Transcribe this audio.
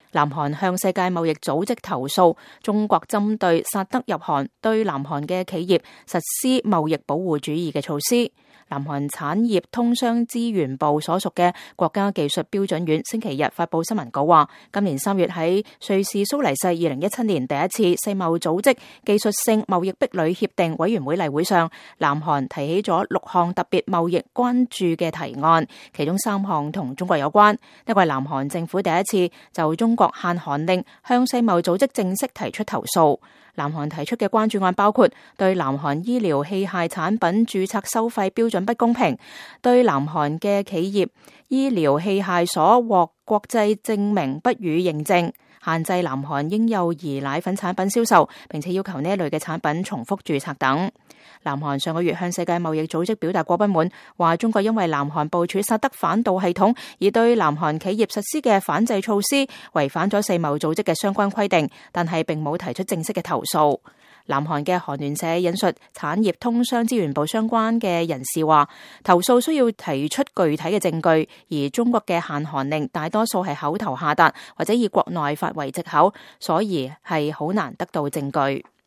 南韓向世界貿易組織投訴中國針對薩德入韓對南韓嘅企業實施貿易保護主義嘅措施。南韓產業通商資源部所屬嘅國家技術標準院星期日發佈新聞稿話，今年3月喺瑞士蘇黎世2017年第一次世貿組織技術性貿易壁壘協定委員會例會上，南韓提起咗6項特別貿易關注嘅提案，其中3項同中國有關。呢個係南韓政府第一次就中國限韓令向世貿組織正式提出投訴。南韓提出嘅關注案包括對南韓醫療器械產品註冊收費標準不公平，對南韓嘅企業醫療器械所獲國際證明不予認證，限制南韓嬰幼兒奶粉產品銷售，並且要求呢一類嘅產品重複註冊等。南韓上個月向世界貿易組織表達過不滿，話中國因為南韓部署薩德反導系統而對南韓企業實施嘅反制措施違反咗世貿組織嘅相關規定，但係並冇提出正式嘅投訴。南韓嘅韓聯社引述產業通商資源部相關嘅人士話，投訴需要提出具體嘅證據，而中國嘅限韓令大多數係口頭下達或者以國內法為藉口，所以係好難得到證據。